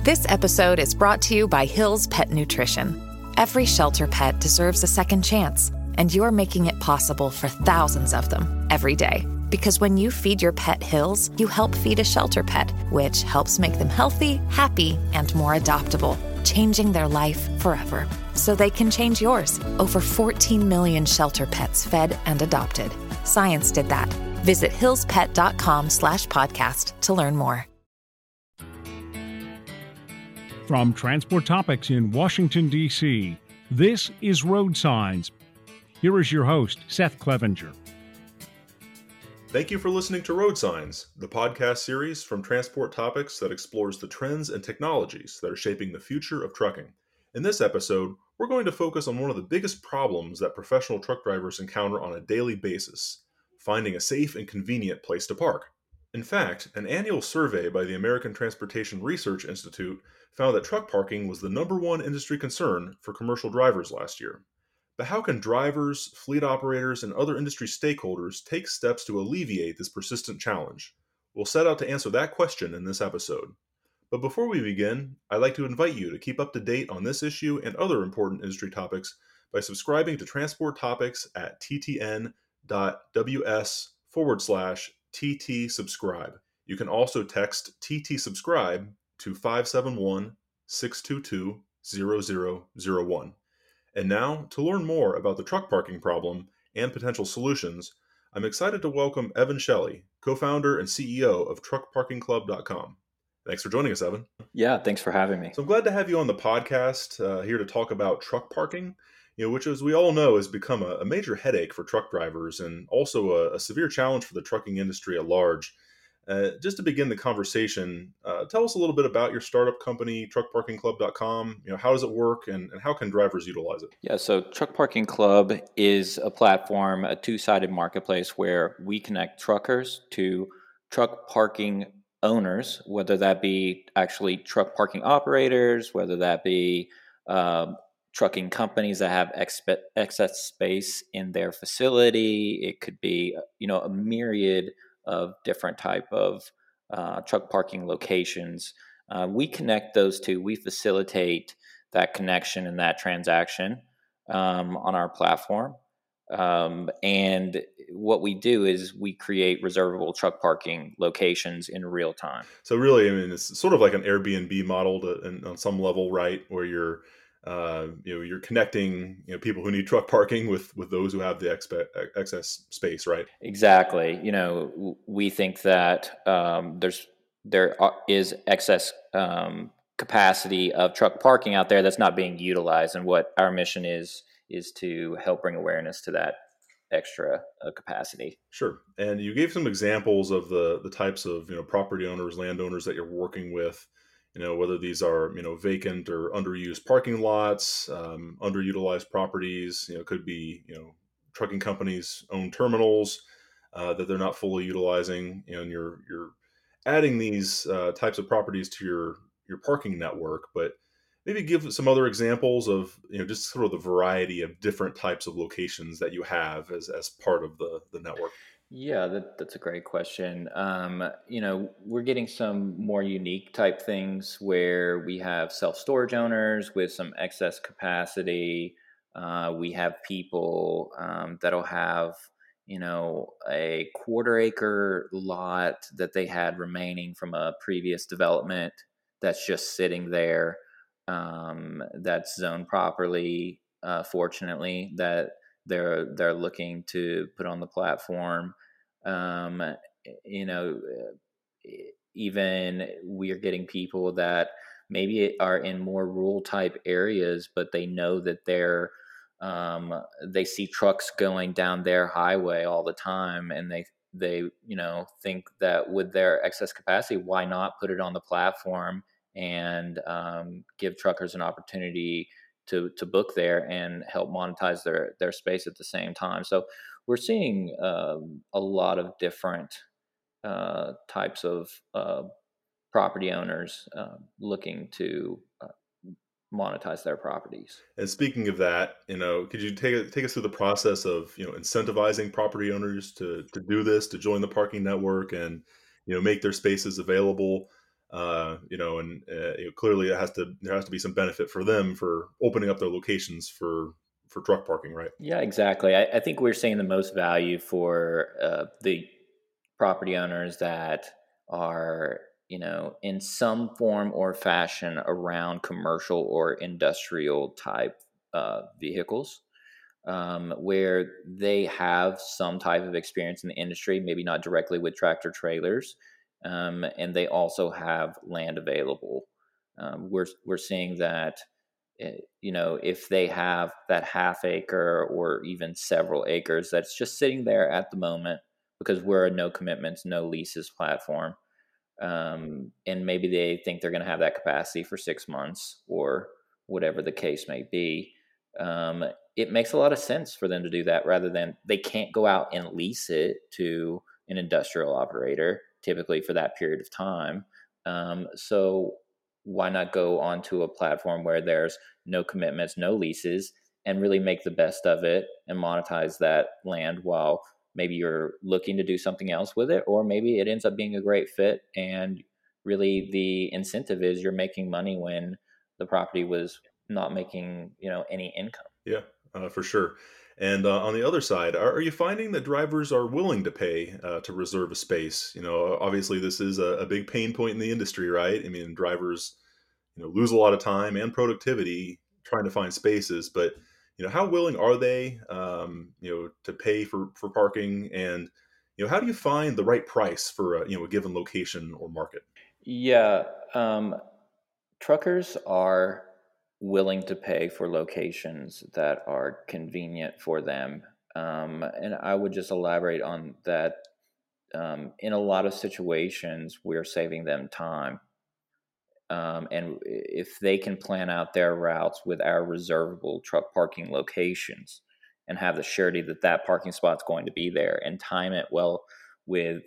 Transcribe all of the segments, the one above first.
This episode is brought to you by Hill's Pet Nutrition. Every shelter pet deserves a second chance, and you're making it possible for thousands of them every day. Because when you feed your pet Hill's, you help feed a shelter pet, which helps make them healthy, happy, and more adoptable, changing their life forever. So they can change yours. Over 14 million shelter pets fed and adopted. Science did that. Visit hillspet.com/podcast to learn more. From Transport Topics in Washington, D.C., this is Road Signs. Here is your host, Seth Clevenger. Thank you for listening to Road Signs, the podcast series from Transport Topics that explores the trends and technologies that are shaping the future of trucking. In this episode, we're going to focus on one of the biggest problems that professional truck drivers encounter on a daily basis: finding a safe and convenient place to park. In fact, an annual survey by the American Transportation Research Institute found that truck parking was the number one industry concern for commercial drivers last year. But how can drivers, fleet operators, and other industry stakeholders take steps to alleviate this persistent challenge? We'll set out to answer that question in this episode. But before we begin, I'd like to invite you to keep up to date on this issue and other important industry topics by subscribing to Transport Topics at ttn.ws/TT subscribe. You can also text TT subscribe to 571-622-0001. And now, to learn more about the truck parking problem and potential solutions, I'm excited to welcome Evan Shelley, co-founder and CEO of TruckParkingClub.com. Thanks for joining us, Evan. Yeah, thanks for having me. So I'm glad to have you on the podcast here to talk about truck parking, which, as we all know, has become a major headache for truck drivers and also a severe challenge for the trucking industry at large. Just to begin the conversation, tell us a little bit about your startup company, TruckParkingClub.com. How does it work, and how can drivers utilize it? Yeah, so Truck Parking Club is a platform, a two-sided marketplace where we connect truckers to truck parking owners, whether that be actually truck parking operators, whether that be trucking companies that have excess space in their facility. It could be, a myriad of different type of truck parking locations. We connect those two. We facilitate that connection and that transaction on our platform. And what we do is we create reservable truck parking locations in real time. So really, it's sort of like an Airbnb model on some level, right? Where you're connecting, people who need truck parking with those who have the excess space, right? Exactly. We think that there is excess capacity of truck parking out there that's not being utilized, and what our mission is to help bring awareness to that extra capacity. Sure. And you gave some examples of the types of property owners, landowners that you're working with. Whether these are, vacant or underused parking lots, underutilized properties, could be, trucking companies own terminals that they're not fully utilizing, and you're adding these types of properties to your parking network. But maybe give some other examples of, just sort of the variety of different types of locations that you have as part of the network. Yeah, that's a great question. We're getting some more unique type things where we have self-storage owners with some excess capacity. We have people that'll have, a quarter-acre lot that they had remaining from a previous development that's just sitting there. That's zoned properly, fortunately, that they're looking to put on the platform. Even we are getting people that maybe are in more rural type areas, but they know that they see trucks going down their highway all the time, and they think that with their excess capacity, why not put it on the platform and give truckers an opportunity to book there and help monetize their space at the same time. So we're seeing a lot of different types of property owners looking to monetize their properties. And speaking of that, could you take us through the process of incentivizing property owners to do this, to join the parking network, and make their spaces available? Clearly there has to be some benefit for them for opening up their locations for truck parking, right? Yeah, exactly. I think we're seeing the most value for the property owners that are, in some form or fashion around commercial or industrial type vehicles, where they have some type of experience in the industry, maybe not directly with tractor trailers, and they also have land available. We're seeing that, if they have that half acre or even several acres that's just sitting there at the moment, because we're a no commitments, no leases platform, and maybe they think they're going to have that capacity for 6 months or whatever the case may be. Um, it makes a lot of sense for them to do that rather than they can't go out and lease it to an industrial operator typically for that period of time. So why not go onto a platform where there's no commitments, no leases, and really make the best of it and monetize that land while maybe you're looking to do something else with it, or maybe it ends up being a great fit. And really, the incentive is you're making money when the property was not making, any income. Yeah, for sure. And on the other side, are you finding that drivers are willing to pay to reserve a space? Obviously, this is a big pain point in the industry, right? I mean, drivers, lose a lot of time and productivity trying to find spaces, but how willing are they, to pay for parking? And how do you find the right price for a given location or market? Yeah, truckers are willing to pay for locations that are convenient for them. And I would just elaborate on that. In a lot of situations, we're saving them time. And if they can plan out their routes with our reservable truck parking locations and have the surety that that parking spot's going to be there and time it well with,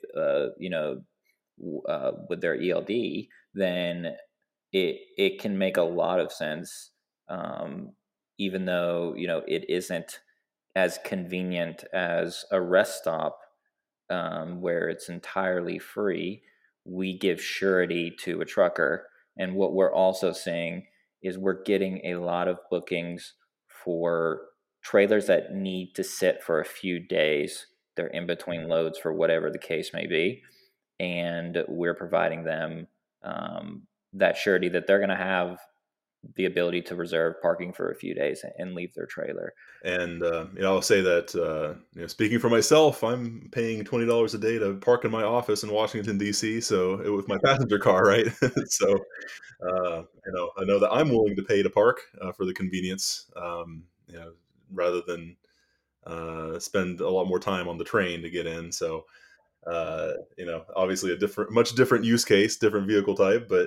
with their ELD, then it can make a lot of sense. Even though, it isn't as convenient as a rest stop, where it's entirely free. We give surety to a trucker. And what we're also seeing is we're getting a lot of bookings for trailers that need to sit for a few days. They're in between loads for whatever the case may be. And we're providing them that surety that they're going to have the ability to reserve parking for a few days and leave their trailer. And I'll say that speaking for myself, I'm paying $20 a day to park in my office in Washington D.C. So with my passenger car, right? So I know that I'm willing to pay to park for the convenience, rather than spend a lot more time on the train to get in. So obviously much different use case, different vehicle type, but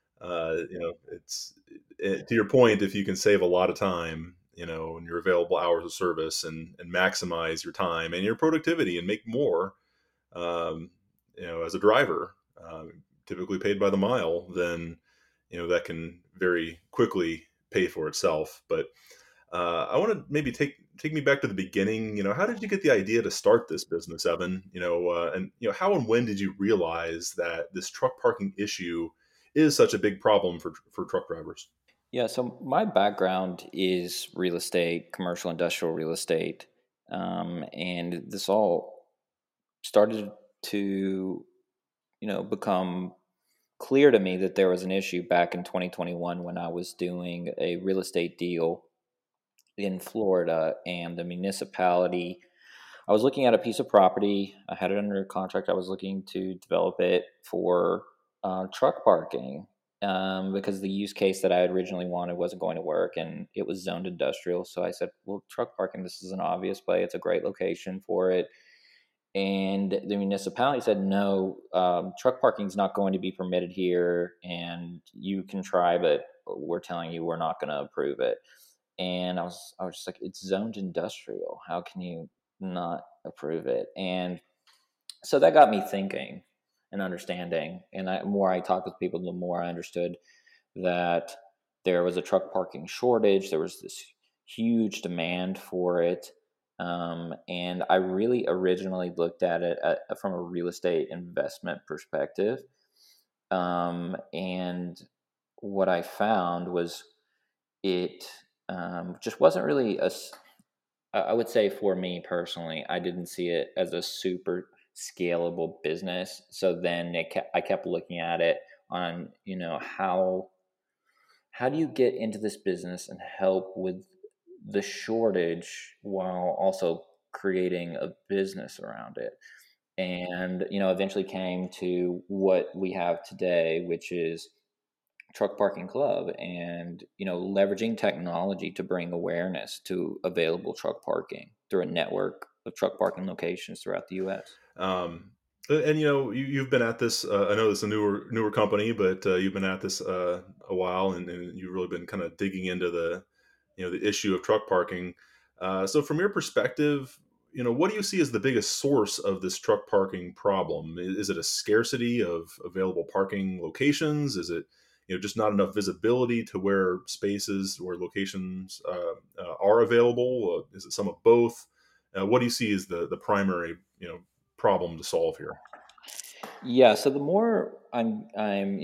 to your point, if you can save a lot of time, in your available hours of service and maximize your time and your productivity and make more, um, as a driver, typically paid by the mile, then, that can very quickly pay for itself. But I want to maybe take me back to the beginning. How did you get the idea to start this business, Evan? And how and when did you realize that this truck parking issue is such a big problem for truck drivers? Yeah, so my background is real estate, commercial industrial real estate. And this all started to, become clear to me that there was an issue back in 2021 when I was doing a real estate deal in Florida, and the municipality, I was looking at a piece of property. I had it under contract. I was looking to develop it for truck parking, because the use case that I had originally wanted wasn't going to work, and it was zoned industrial. So I said, well, truck parking, this is an obvious play. It's a great location for it. And the municipality said, no, truck parking is not going to be permitted here, and you can try, but we're telling you we're not going to approve it. And I was just like, it's zoned industrial. How can you not approve it? And so that got me thinking and understanding. And the more I talked with people, the more I understood that there was a truck parking shortage. There was this huge demand for it. And I really originally looked at it from a real estate investment perspective. And what I found was it just wasn't really I would say for me personally, I didn't see it as a super scalable business. So then I kept looking at it on, how do you get into this business and help with the shortage while also creating a business around it? And, eventually came to what we have today, which is Truck Parking Club, and leveraging technology to bring awareness to available truck parking through a network of truck parking locations throughout the US. And you've been at this. I know it's a newer company, but you've been at this a while, and you've really been kind of digging into the issue of truck parking. So, from your perspective, what do you see as the biggest source of this truck parking problem? Is it a scarcity of available parking locations? Is it just not enough visibility to where locations are available? Is it some of both? What do you see as the primary problem to solve here? Yeah, so the more I'm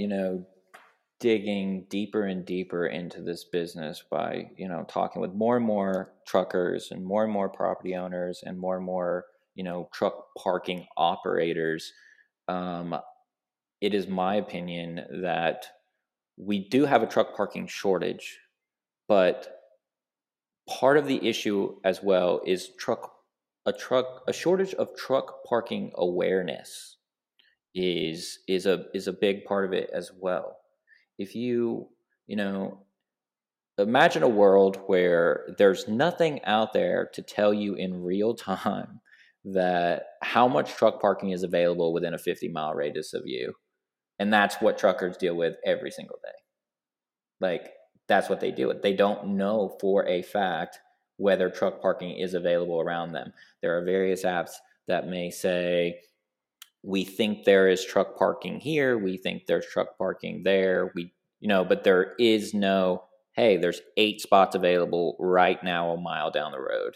digging deeper and deeper into this business by talking with more and more truckers and more property owners and more truck parking operators, um, it is my opinion that we do have a truck parking shortage, but part of the issue as well is a shortage of truck parking awareness is a big part of it as well. If you know imagine a world where there's nothing out there to tell you in real time that how much truck parking is available within a 50-mile radius of you, and that's what truckers deal with every single day. Like, that's what they deal with. They don't know for a fact whether truck parking is available around them. There are various apps that may say, we think there is truck parking here, we think there's truck parking there, but there is no, hey, there's 8 spots available right now a mile down the road.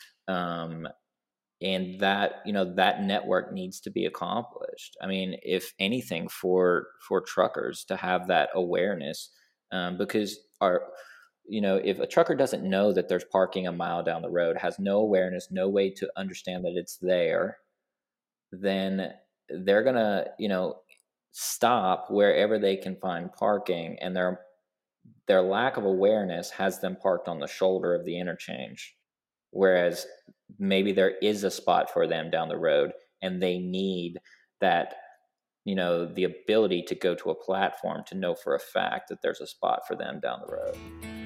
And that network needs to be accomplished. I mean, if anything, for truckers to have that awareness, because if a trucker doesn't know that there's parking a mile down the road, has no awareness, no way to understand that it's there, then they're gonna stop wherever they can find parking, and their lack of awareness has them parked on the shoulder of the interchange, whereas maybe there is a spot for them down the road, and they need that the ability to go to a platform to know for a fact that there's a spot for them down the road.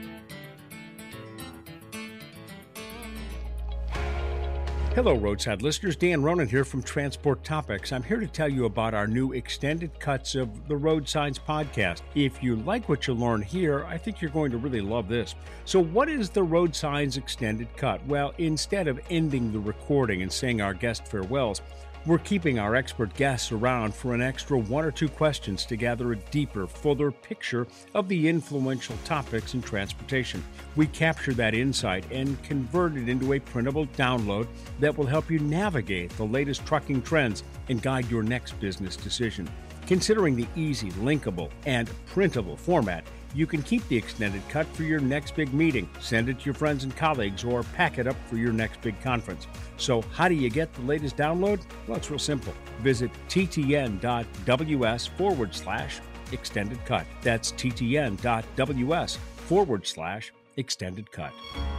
Hello, roadside listeners. Dan Ronan here from Transport Topics. I'm here to tell you about our new extended cuts of the Road Signs podcast. If you like what you learn here, I think you're going to really love this. So what is the Road Signs extended cut? Well, instead of ending the recording and saying our guest farewells, we're keeping our expert guests around for an extra 1 or 2 questions to gather a deeper, fuller picture of the influential topics in transportation. We capture that insight and convert it into a printable download that will help you navigate the latest trucking trends and guide your next business decision. Considering the easy, linkable, and printable format, you can keep the extended cut for your next big meeting, send it to your friends and colleagues, or pack it up for your next big conference. So how do you get the latest download? Well, it's real simple. Visit ttn.ws/extended cut. That's ttn.ws/extended cut.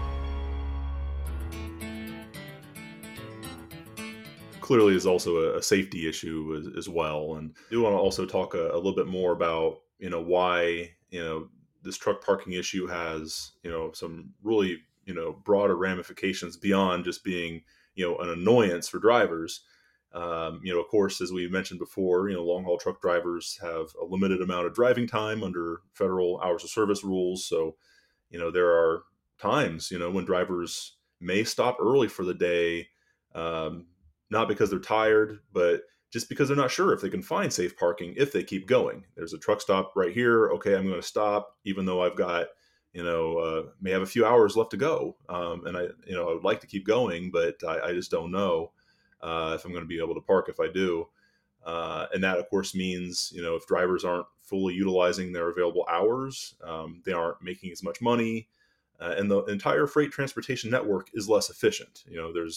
Clearly is also a safety issue as well. And I do want to also talk a little bit more about, why, this truck parking issue has, some really, broader ramifications beyond just being, an annoyance for drivers. Of course, as we mentioned before, long haul truck drivers have a limited amount of driving time under federal hours of service rules. So, there are times, when drivers may stop early for the day, not because they're tired, but just because they're not sure if they can find safe parking if they keep going. There's a truck stop right here. Okay, I'm going to stop, even though I've got, may have a few hours left to go. And I would like to keep going, but I just don't know if I'm going to be able to park if I do. And that, of course, means, if drivers aren't fully utilizing their available hours, they aren't making as much money, and the entire freight transportation network is less efficient.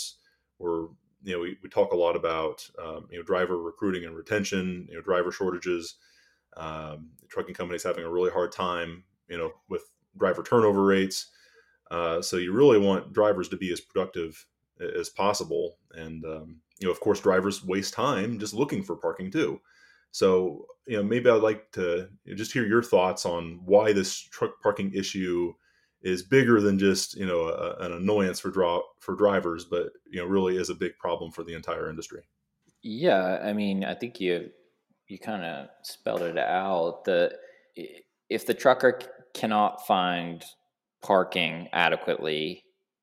We talk a lot about, driver recruiting and retention, driver shortages, trucking companies having a really hard time, with driver turnover rates. So you really want drivers to be as productive as possible. And, of course, drivers waste time just looking for parking too. So, maybe I'd like to just hear your thoughts on why this truck parking issue is bigger than just, an annoyance for drivers, but, really is a big problem for the entire industry. Yeah, I mean, I think you kind of spelled it out. If the trucker cannot find parking adequately,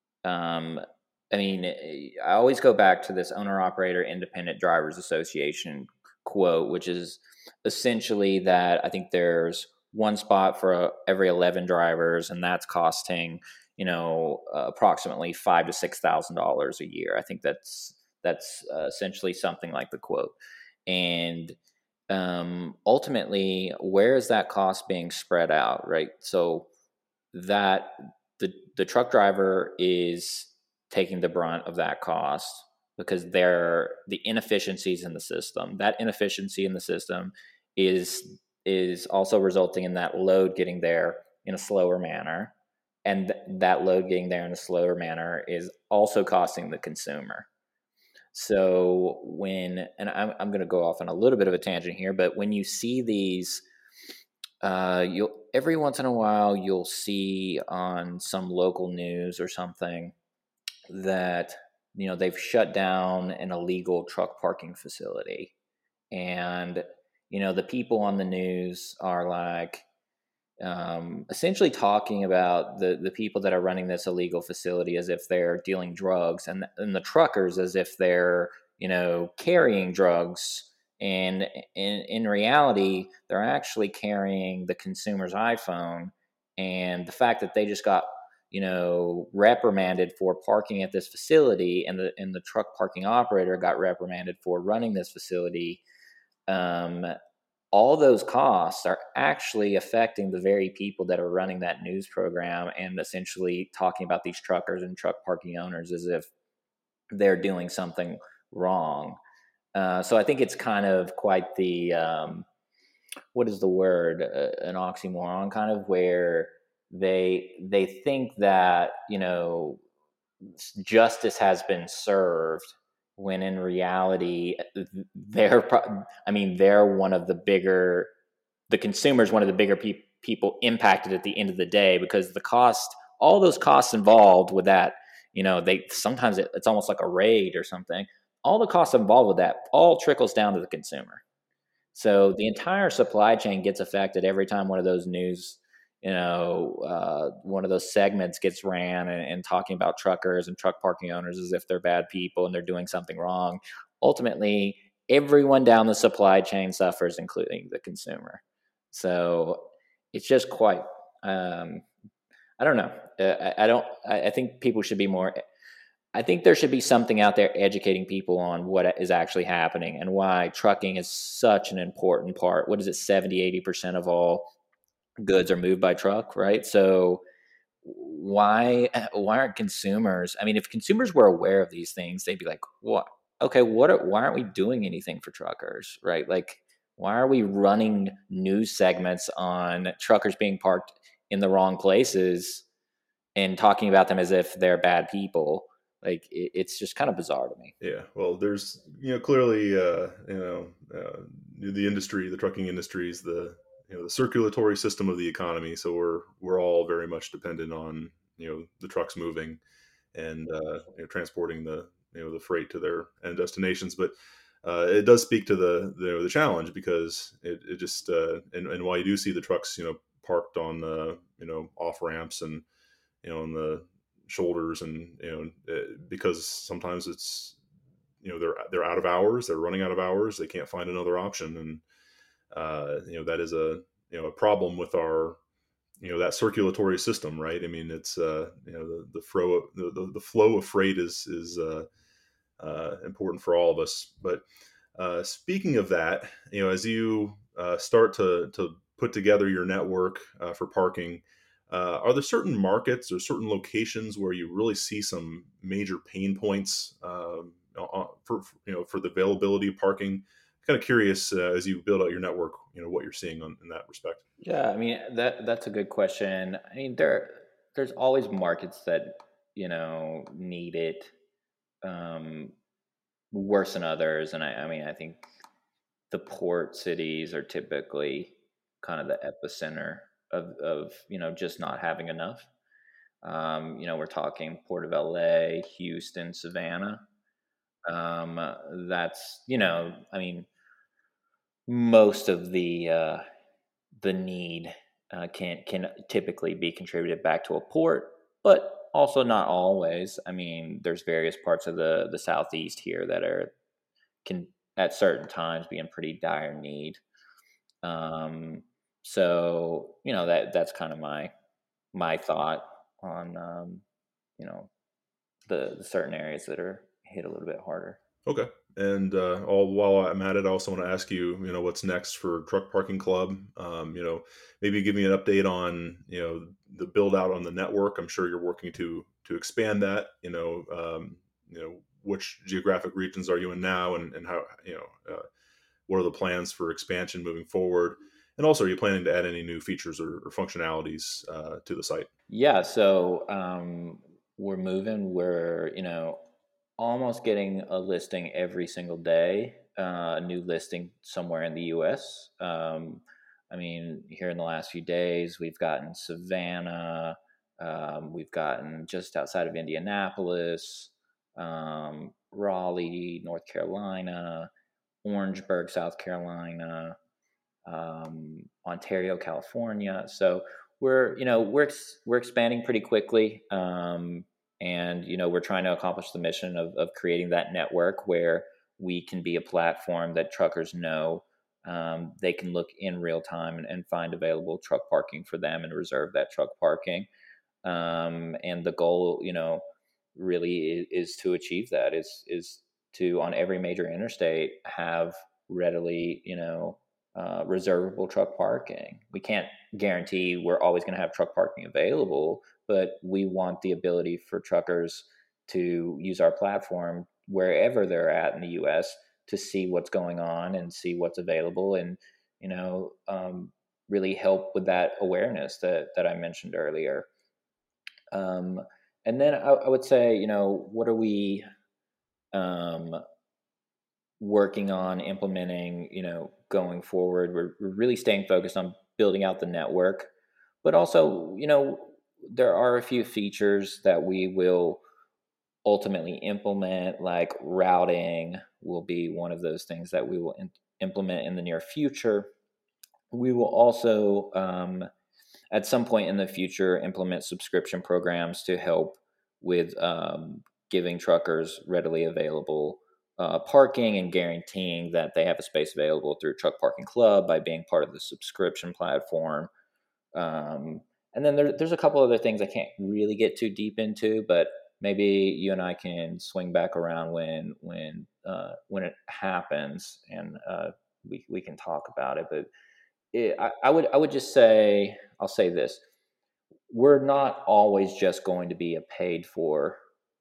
I mean, I always go back to this owner operator independent drivers association quote, which is essentially that I think there's one spot for every 11 drivers, and that's costing approximately $5,000 to $6,000 a year. I think that's essentially something like the quote. And ultimately, where is that cost being spread out, right? So that the truck driver is taking the brunt of that cost because they're the inefficiencies in the system. That inefficiency in the system is also resulting in that load getting there in a slower manner, and that load getting there in a slower manner is also costing the consumer. So and I'm going to go off on a little bit of a tangent here, but when you see these, you'll every once in a while you'll see on some local news or something that they've shut down an illegal truck parking facility, and the people on the news are like essentially talking about the people that are running this illegal facility as if they're dealing drugs, and the truckers as if they're carrying drugs, and in reality they're actually carrying the consumer's iPhone. And the fact that they just got reprimanded for parking at this facility, and the truck parking operator got reprimanded for running this facility, all those costs are actually affecting the very people that are running that news program, and essentially talking about these truckers and truck parking owners as if they're doing something wrong. So I think it's kind of quite the what is the word, an oxymoron, kind of, where they think that justice has been served, when in reality they're one of the bigger, the consumer's one of the bigger people impacted at the end of the day, because all those costs involved with that, they sometimes it's almost like a raid or something. All the costs involved with that all trickles down to the consumer. So the entire supply chain gets affected every time one of those news, one of those segments gets ran, and talking about truckers and truck parking owners as if they're bad people and they're doing something wrong. Ultimately, everyone down the supply chain suffers, including the consumer. So it's just quite, I don't know. I think people should be more, I think there should be something out there educating people on what is actually happening and why trucking is such an important part. What is it? 70-80% of all goods are moved by truck, right? So why aren't consumers? I mean, if consumers were aware of these things, they'd be like, "What? Okay, why aren't we doing anything for truckers, right? Like, why are we running news segments on truckers being parked in the wrong places and talking about them as if they're bad people?" Like, it's just kind of bizarre to me. Yeah, well, there's clearly the industry, the trucking industry is the the circulatory system of the economy. So we're all very much dependent on the trucks moving and transporting the freight to their end destinations. But it does speak to the challenge, because it just and why you do see the trucks parked on off ramps and on the shoulders, and because sometimes it's they're out of hours, they're running out of hours, they can't find another option, and that is a problem with our that circulatory system, right? I mean, it's the flow of freight is important for all of us. But Speaking of that, as you start to put together your network for parking, are there certain markets or certain locations where you really see some major pain points for the availability of parking? Kind of curious as you build out your network, what you're seeing in that respect. Yeah, I mean that's a good question. I mean there's always markets that need it um, worse than others, and I mean I think the port cities are typically kind of the epicenter of just not having enough. We're talking Port of LA, Houston, Savannah. That's I mean most of the need can typically be contributed back to a port, but also not always. I mean, there's various parts of the southeast here that can at certain times be in pretty dire need. Um, so that's kind of my thought on you know the certain areas that are hit a little bit harder. Okay. And all while I'm at it, I also want to ask you, what's next for Truck Parking Club? Maybe give me an update on, the build out on the network. I'm sure you're working to expand that. Which geographic regions are you in now, and how, what are the plans for expansion moving forward? And also, are you planning to add any new features or functionalities to the site? Yeah, so we're moving. We're almost getting a listing every single day, a new listing somewhere in the U.S. I mean, here in the last few days, we've gotten Savannah, we've gotten just outside of Indianapolis, Raleigh, North Carolina, Orangeburg, South Carolina, Ontario, California. So we're expanding pretty quickly, and we're trying to accomplish the mission of creating that network where we can be a platform that truckers know they can look in real time and find available truck parking for them and reserve that truck parking. And the goal, really is to achieve that is to on every major interstate have readily, reservable truck parking. We can't guarantee we're always going to have truck parking available, but we want the ability for truckers to use our platform wherever they're at in the U.S. to see what's going on and see what's available, and really help with that awareness that I mentioned earlier. Um, and then I would say, what are we um, working on implementing, going forward? We're really staying focused on building out the network, but also, there are a few features that we will ultimately implement, like routing will be one of those things that we will implement in the near future. We will also, at some point in the future, implement subscription programs to help with giving truckers readily available parking and guaranteeing that they have a space available through Truck Parking Club by being part of the subscription platform. And then there's a couple other things I can't really get too deep into, but maybe you and I can swing back around when it happens, and we can talk about it. But I would just say, I'll say this: we're not always just going to be a paid for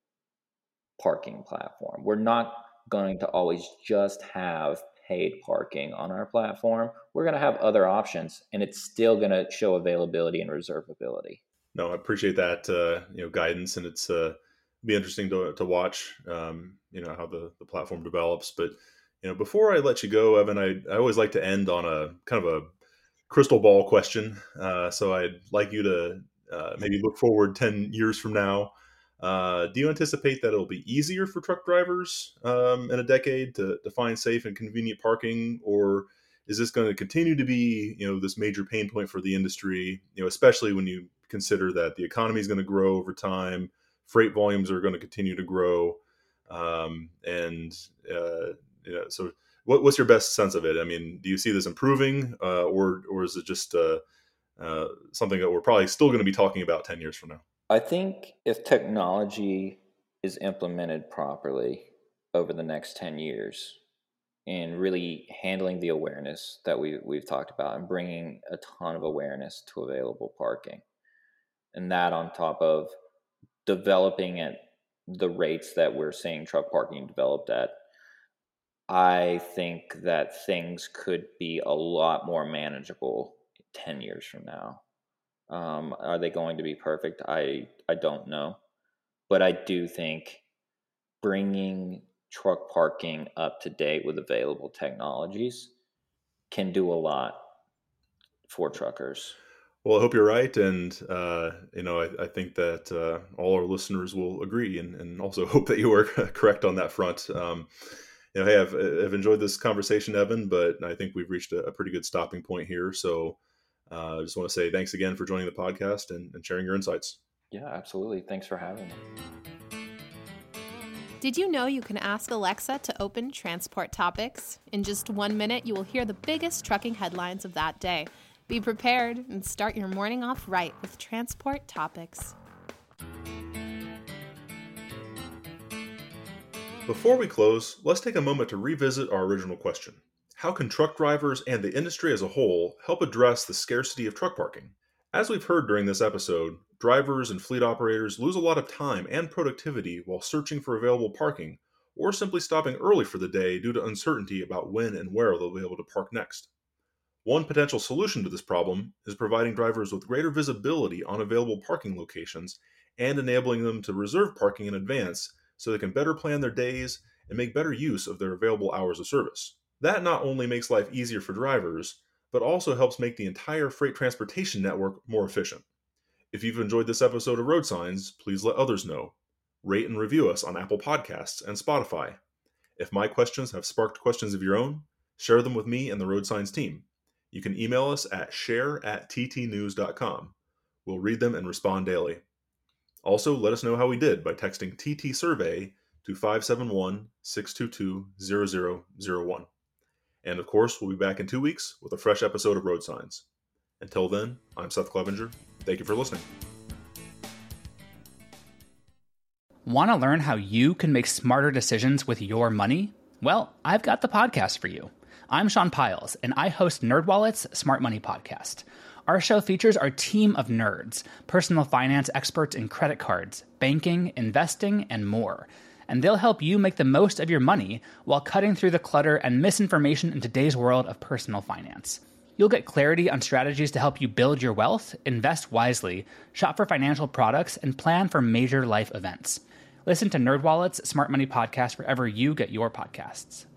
parking platform. We're not going to always just have paid parking on our platform. We're going to have other options, and it's still going to show availability and reservability. No, I appreciate that guidance, and it's be interesting to watch how the platform develops. But before I let you go, Evan, I always like to end on a kind of a crystal ball question. So I'd like you to maybe look forward 10 years from now. Do you anticipate that it'll be easier for truck drivers in a decade to find safe and convenient parking, or is this going to continue to be this major pain point for the industry? Especially when you consider that the economy is going to grow over time, freight volumes are going to continue to grow, and so what's your best sense of it? I mean, do you see this improving, or is it just something that we're probably still going to be talking about 10 years from now? I think if technology is implemented properly over the next 10 years, in really handling the awareness that we've talked about and bringing a ton of awareness to available parking. And that on top of developing at the rates that we're seeing truck parking developed at, I think that things could be a lot more manageable 10 years from now. Are they going to be perfect? I don't know. But I do think bringing truck parking up to date with available technologies can do a lot for truckers. Well, I hope you're right. And, I think that all our listeners will agree and also hope that you are correct on that front. Hey, I've enjoyed this conversation, Evan, but I think we've reached a pretty good stopping point here. So I just want to say thanks again for joining the podcast and sharing your insights. Yeah, absolutely. Thanks for having me. Did you know you can ask Alexa to open Transport Topics? In just 1 minute, you will hear the biggest trucking headlines of that day. Be prepared and start your morning off right with Transport Topics. Before we close, let's take a moment to revisit our original question. How can truck drivers and the industry as a whole help address the scarcity of truck parking? As we've heard during this episode, drivers and fleet operators lose a lot of time and productivity while searching for available parking, or simply stopping early for the day due to uncertainty about when and where they'll be able to park next. One potential solution to this problem is providing drivers with greater visibility on available parking locations and enabling them to reserve parking in advance so they can better plan their days and make better use of their available hours of service. That not only makes life easier for drivers, but also helps make the entire freight transportation network more efficient. If you've enjoyed this episode of Road Signs, please let others know. Rate and review us on Apple Podcasts and Spotify. If my questions have sparked questions of your own, share them with me and the Road Signs team. You can email us at share@ttnews.com. We'll read them and respond daily. Also, let us know how we did by texting TT Survey to 571-622-0001. And of course, we'll be back in 2 weeks with a fresh episode of Road Signs. Until then, I'm Seth Clevenger. Thank you for listening. Want to learn how you can make smarter decisions with your money? Well, I've got the podcast for you. I'm Sean Piles, and I host NerdWallet's Smart Money Podcast. Our show features our team of nerds, personal finance experts in credit cards, banking, investing, and more. And they'll help you make the most of your money while cutting through the clutter and misinformation in today's world of personal finance. You'll get clarity on strategies to help you build your wealth, invest wisely, shop for financial products, and plan for major life events. Listen to NerdWallet's Smart Money Podcast wherever you get your podcasts.